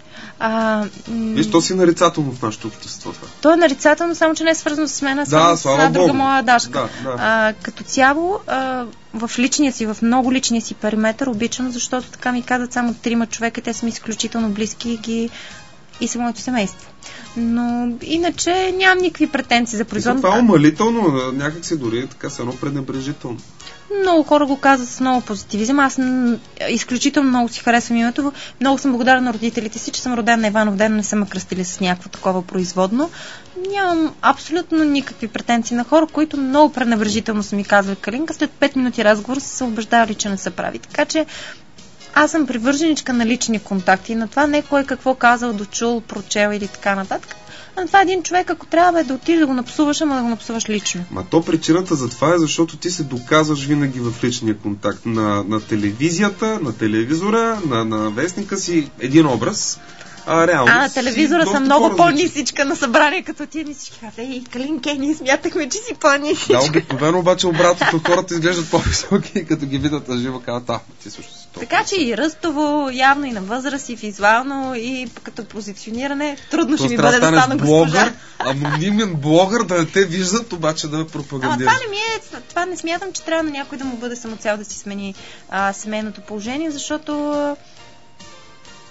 Виж, то си нарицателно в нашето общество. То е нарицателно, само че не е свързано с мен, с една друга моя Дашка. Като цяло, в много личния си периметър обичам, защото така ми казват само 3 човека, те са ми изключително близки и са моето семейство. Но иначе нямам никакви претенции за производство. Това е умалително, някак си дори така са едно пренебрежително. Много хора го казват с много позитивизъм. Аз изключително много си харесвам името. Много съм благодарна на родителите си, че съм родена на Иванов ден, не са ме кръстили с някакво такова производно. Нямам абсолютно никакви претенции на хора, които много пренебрежително са ми казвали Калинка. След 5 минути разговор са се убеждавали, че не са прави. Така че аз съм привърженичка на лични контакти. На това не кой какво казал, дочул, прочел или така нататък. А това един човек, ако трябва да отидеш да го напсуваш, ама да го напсуваш лично. То причината за това е, защото ти се доказваш винаги в личния контакт. На телевизията, на телевизора, на вестника си един образ. Реално на телевизора съм много по-нисичка на събрание, като ти всички казват: Калинке, ние смятахме, че си по-нисичка. Да, обикновено обаче обратното, хората изглеждат по-високи и като ги видят на живо казват: ти също си толкова. Така че и ръстово, явно и на възраст, и визуално, и като позициониране, трудно ще ми бъде да стана госпожа. Анонимен блогър, да не те виждат, обаче да пропагандираш. Това не смятам, че трябва на някой да му бъде самоцел да си смени семейното положение, защото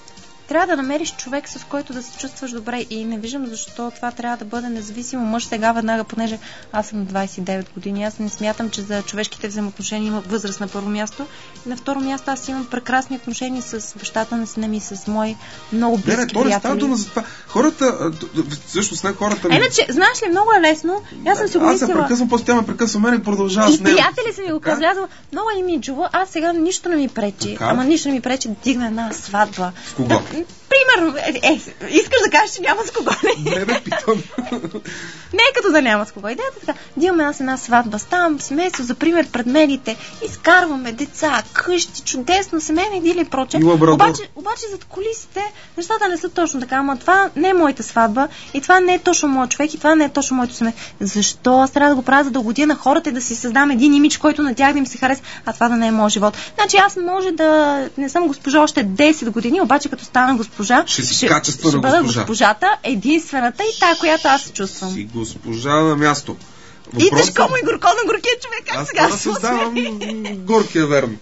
трябва да намериш човек, с който да се чувстваш добре и не виждам защо това трябва да бъде независимо мъж сега веднага, понеже аз съм на 29 години. Аз не смятам, че за човешките взаимоотношения има възраст на първо място. И на второ място аз имам прекрасни отношения с бащата на сина ми, с мои много близки приятели. Не, става дума за това. Хората, всъщност не хората... Иначе, знаеш ли, много е лесно. Аз съм си го мислила. Аз се прекъсвам, после тя ме прекъсва мен и продължава с него. Приятели са ми го казали, много имиджово, аз сега нищо не ми пречи. Ама нищо не ми пречи да дигна една сватба. С кого? Примерно, искаш да кажеш, че няма с кого ли? Не, бе, питам. Не е като да няма с кого. Идеята е така. Да имаме една сватба, ставам семейство, за пример пред медиите, изкарваме деца, къщи, чудесно, семейна идилия и прочее. Обаче зад кулисите нещата не са точно така, ама това не е моята сватба и това не е точно моят човек и това не е точно моето семейство. Защо аз трябва да го правя, за да угодя на хората и да си създам един имидж, който на тях да им се хареса, а това да не е моят живот. Значи аз може да не съм госпожа още 10 години, обаче като стана госпожа, ще бъда госпожата, единствената и та, която аз се чувствам. Си госпожа на място. И тежко му и горко на горкия човек, как сега се създавам горкия, верно.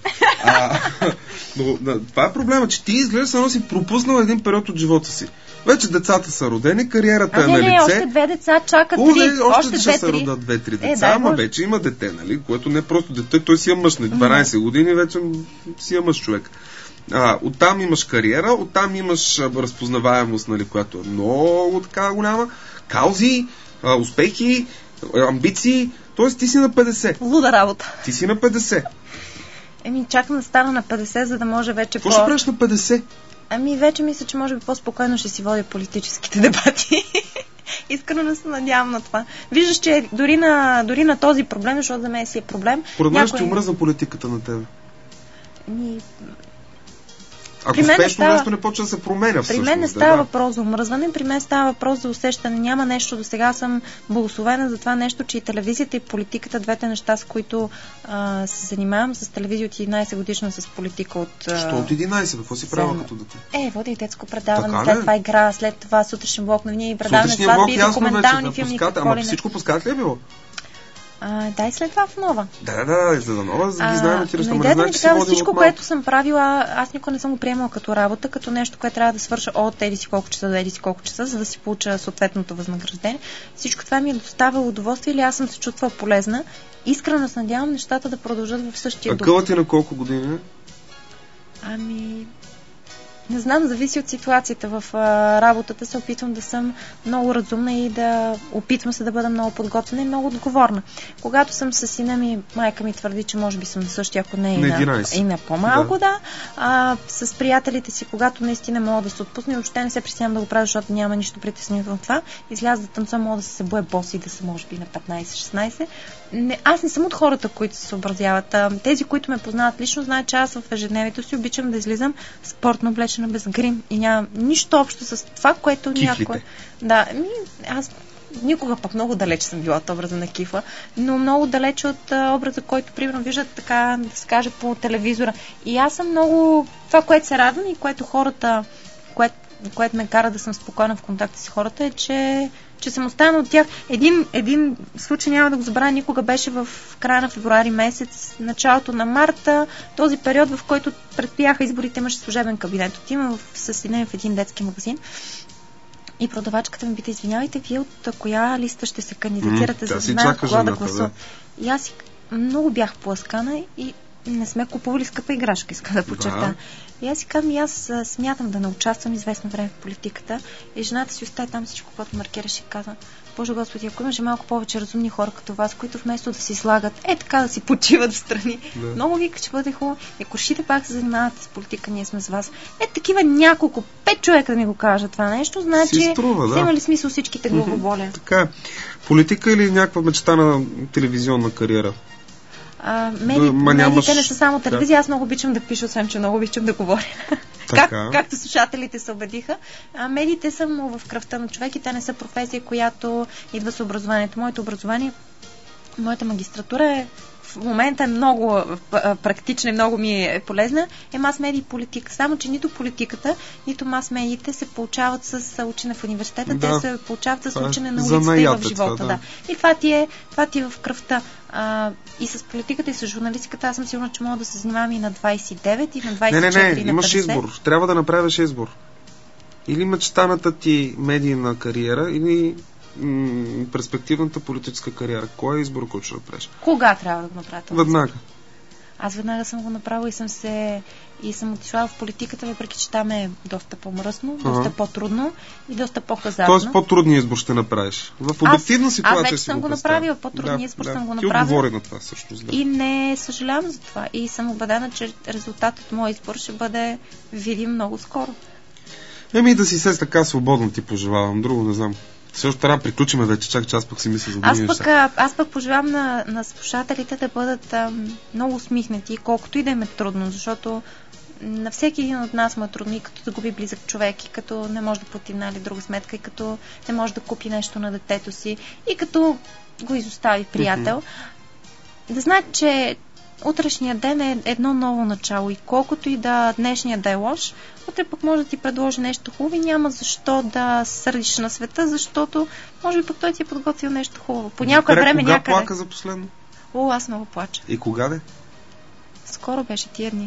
Но това е проблема, че ти изглежда едно си пропуснал един период от живота си. Вече децата са родени, кариерата е на лице. Още 2 деца чакат 3. Още ще се родят 2-3 деца, ама вече има дете, нали? Което не е просто дете, той си е мъж. На 12 години вече си е мъж човек. Оттам имаш кариера, оттам имаш разпознаваемост, нали, която е много така голяма. Каузи, успехи, амбиции. Тоест ти си на 50. Луда работа. Ти си на 50. Чакам да стана на 50, за да може вече Какво ще правиш на 50? Вече мисля, че може би по-спокойно ще си водя политическите дебати. Искрено се надявам на това. Виждаш, че дори на този проблем, защото за мен си е проблем. Поред мен ще омръзна политиката на тебе. Ако При успешно нещо не почва да се променя всъщност. При мен не става въпрос за омръзване, при мен става въпрос за усещане. Няма нещо, до сега съм благословена за това нещо, че и телевизията и политиката, двете неща, с които се занимавам, с телевизия от 11 годишна, с политика от... Що от 11? Какво си правила като дете? Води и детско предаване, след това игра, след това сутрешен блок новини и предаване, сватби, документални филми. Ама всичко пускат ли е било? Да, и след това в Нова. Да, за да Нова, за да ги знаем, че но идеята ми така, всичко, което съм правила, аз никога не съм го приемала като работа, като нещо, което трябва да свърша от еди си колко часа до еди си колко часа, за да си получа съответното възнаграждение. Всичко това ми е доставило удоволствие или аз съм се чувствала полезна. Искрено се надявам нещата да продължат в същия дух. Къла ти на колко години? Не знам, зависи от ситуацията. В работата се опитвам да съм много разумна и да опитвам се да бъда много подготвена и много отговорна. Когато съм с сина ми, майка ми твърди, че може би съм на същия, ако не и на по-малко, с приятелите си, когато наистина мога да се отпусна и въобще не се притеснявам да го правя, защото няма нищо притеснително това. Изляза да танцувам, мога да се боя боси и да са може би на 15-16. Аз не съм от хората, които се съобразяват. Тези, които ме познават лично, знаят, че аз в ежедневието си обичам да излизам спортно облечена без грим и нямам нищо общо с това, което някой... Аз никога пък много далеч съм била от образа на кифла, но много далеч от образа, който примерно виждат така, да се каже, по телевизора. И аз съм много... Това, което се радвам и което хората... което ме кара да съм спокойна в контакта с хората е, че съм останала от тях. Един случай няма да го забравя никога, беше в края на февруари месец, началото на марта, този период, в който предстояха изборите, имаше служебен кабинет. Отивам с един в един детски магазин и продавачката ми пита: извинявайте, вие от коя листа ще се кандидатирате, за да знаят кога да гласувам. И аз много бях пласкана и не сме купували скъпа играшка, иска да подчертая. И аз си казвам, аз смятам да не участвам известно време в политиката. И жената си остави там всичко, което маркираше и каза: Боже Господи, ако имаше малко повече разумни хора като вас, които вместо да си слагат, така да си почиват в страни. Много вика, че бъде хубаво. И ако решите пак се занимавате с политика, ние сме с вас. Такива няколко, 5 човека да ми го кажат това нещо, значи са имали смисъл всичките главоболия. Така, политика или някаква мечта на телевизионна кариера? Медиите не са само телевизия. Аз много обичам да пиша, освен че много обичам да говоря. Както слушателите се убедиха. Медиите са в кръвта на човек и те не са професия, която идва с образованието. Моето образование, моята магистратура в момента е много практична и много ми е полезна, е мас-медия и политика. Само, че нито политиката, нито мас-медиите се получават с учене в университета, те се получават с учене на улицата и в живота. И това ти е в кръвта. И с политиката, и с журналистиката аз съм сигурна, че мога да се занимавам и на 29, и на 24, Не, имаш избор. Трябва да направиш избор. Или мечтаната ти медийна кариера, или перспективната политическа кариера? Кой е избор, който ще направиш? Кога трябва да го направя? Веднага. Аз веднага съм го направила и съм отишла в политиката, въпреки че там е доста по-мръсно, доста по-трудно и доста по-хазартно. Тоест по-трудния избор ще направиш. В обективна ситуация аз вече съм го направила, по-трудния избор съм го направила. Ти отговори на това всъщност. Да. И не съжалявам за това. И съм убедена, че резултатът от моя избор ще бъде видим много скоро. Да си се така свободно ти пожелавам. Друго не знам. Също трябва да приключим вече, чак че аз пък си мисля за други неща. Аз пък пожелавам на слушателите да бъдат много усмихнати, колкото и да им е трудно, защото на всеки един от нас му е трудно, и като да губи близък човек, и като не може да плати друга сметка, и като не може да купи нещо на детето си, и като го изостави приятел. Да знаят, че утрешния ден е едно ново начало и колкото и днешния да е лош, утре пък може да ти предложи нещо хубаво и няма защо да сърдиш на света, защото може би пък той ти е подготвил нещо хубаво. По някое време кога някъде. Плака за последно? Аз много плача. И кога де? Скоро беше тия дни.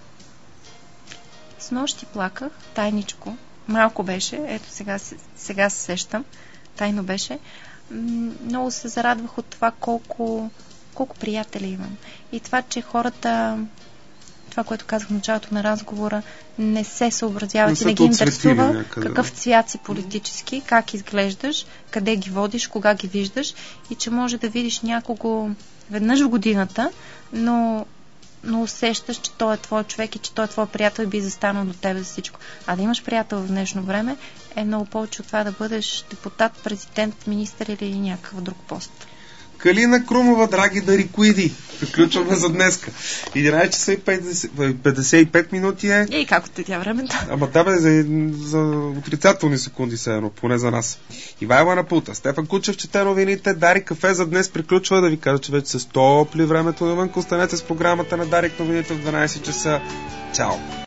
Снощи плаках, тайничко. Малко беше, ето сега се сещам. Тайно беше. Много се зарадвах от това колко приятели имам. И това, че хората, това, което казах в началото на разговора, не се съобразяват и не ги интересува какъв цвят си политически, как изглеждаш, къде ги водиш, кога ги виждаш и че може да видиш някого веднъж в годината, но усещаш, че той е твой човек и че той е твой приятел и би застанал до тебе за всичко. А да имаш приятел в днешно време е много повече от това да бъдеш депутат, президент, министър или някакъв друг пост. Калина Крумова, драги дарикоиди. Приключваме за днеска. 11 часа и 55 минути е. И как тя времето? Ама за отрицателни секунди се едно, поне за нас. Ивайла на пулта. Стефан Кучев чете новините. Дарик кафе за днес приключва. Да ви кажа, че вече се стопли времето навън. Останете с програмата на Дарик новините в 12 часа. Чао!